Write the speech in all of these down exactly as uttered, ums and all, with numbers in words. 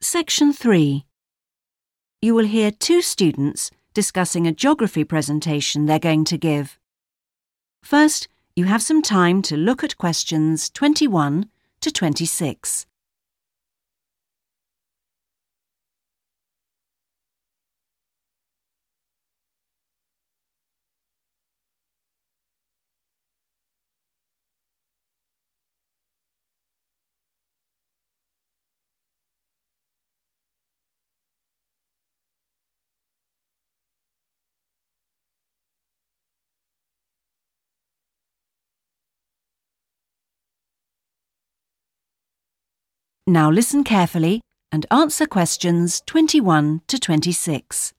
Section three. You will hear two students discussing a geography presentation they're going to give. First, you have some time to look at questions twenty-one to twenty-six. Now listen carefully and answer questions twenty-one to twenty-six.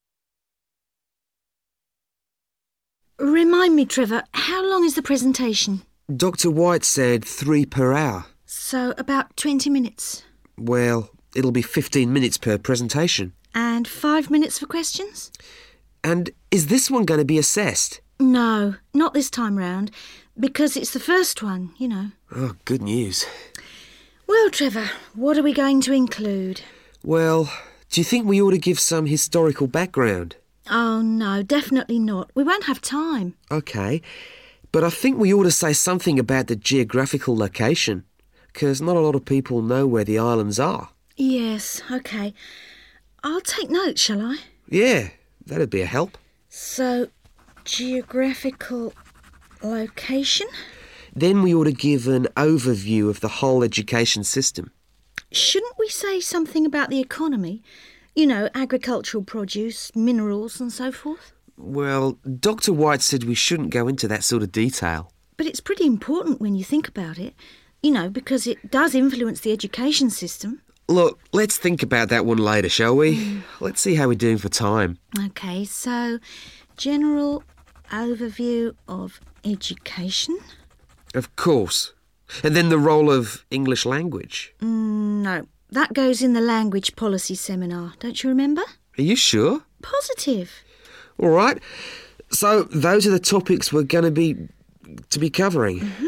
Remind me, Trevor, how long is the presentation? Doctor White said three per hour. So about twenty minutes. Well, it'll be fifteen minutes per presentation. And five minutes for questions? And is this one going to be assessed? No, not this time round, because it's the first one, you know. Oh, good news. Well, Trevor, what are we going to include? Well, do you think we ought to give some historical background? Oh, no, definitely not. We won't have time. OK, but I think we ought to say something about the geographical location, because not a lot of people know where the islands are. Yes, OK. I'll take notes, shall I? Yeah, that'd be a help. So, geographical location? Then we ought to give an overview of the whole education system. Shouldn't we say something about the economy? You know, agricultural produce, minerals and so forth? Well, Doctor White said we shouldn't go into that sort of detail. But it's pretty important when you think about it, you know, because it does influence the education system. Look, let's think about that one later, shall we? Mm. Let's see how we're doing for time. OK, so general overview of education? Of course. And then the role of English language. Mm, no, that goes in the language policy seminar, don't you remember? Are you sure? Positive. All right. So those are the topics we're going to be to be covering. Mm-hmm.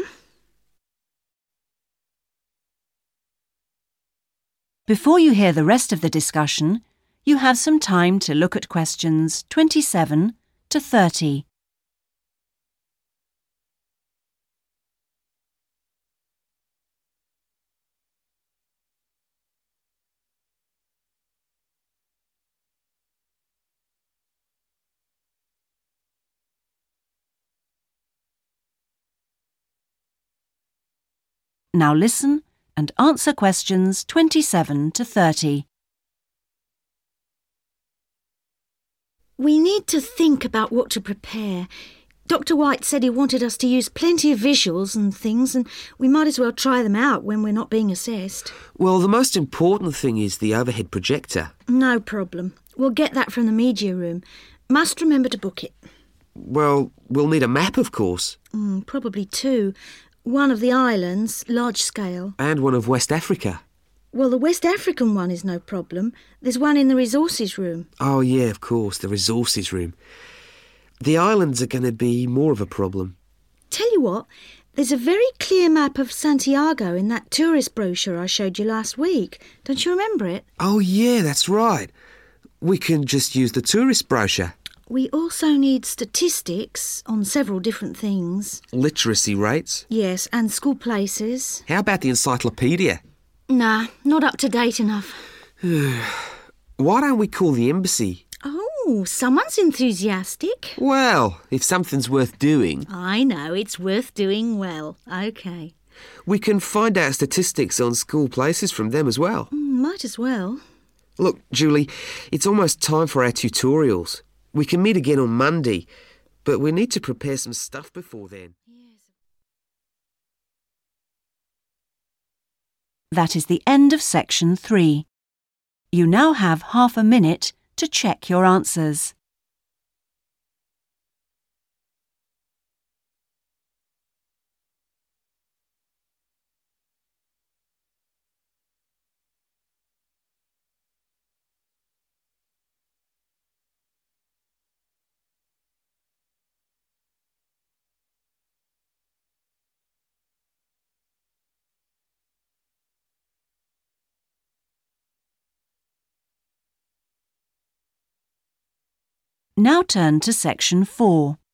Before you hear the rest of the discussion, you have some time to look at questions twenty-seven to thirty. Now listen and answer questions twenty-seven to thirty. We need to think about what to prepare. Doctor White said he wanted us to use plenty of visuals and things, and we might as well try them out when we're not being assessed. Well, the most important thing is the overhead projector. No problem. We'll get that from the media room. Must remember to book it. Well, we'll need a map, of course. Mm, probably two. One of the islands, large scale. And one of West Africa. Well, the West African one is no problem. There's one in the resources room. Oh, yeah, of course, the resources room. The islands are going to be more of a problem. Tell you what, there's a very clear map of Santiago in that tourist brochure I showed you last week. Don't you remember it? Oh, yeah, that's right. We can just use the tourist brochure. We also need statistics on several different things. Literacy rates. Yes, and school places. How about the encyclopedia? Nah, not up to date enough. Why don't we call the embassy? Oh, someone's enthusiastic. Well, if something's worth doing. I know, it's worth doing well. OK. We can find out statistics on school places from them as well. Mm, might as well. Look, Julie, it's almost time for our tutorials. We can meet again on Monday, but we need to prepare some stuff before then. That is the end of section three. You now have half a minute to check your answers. Now turn to section four.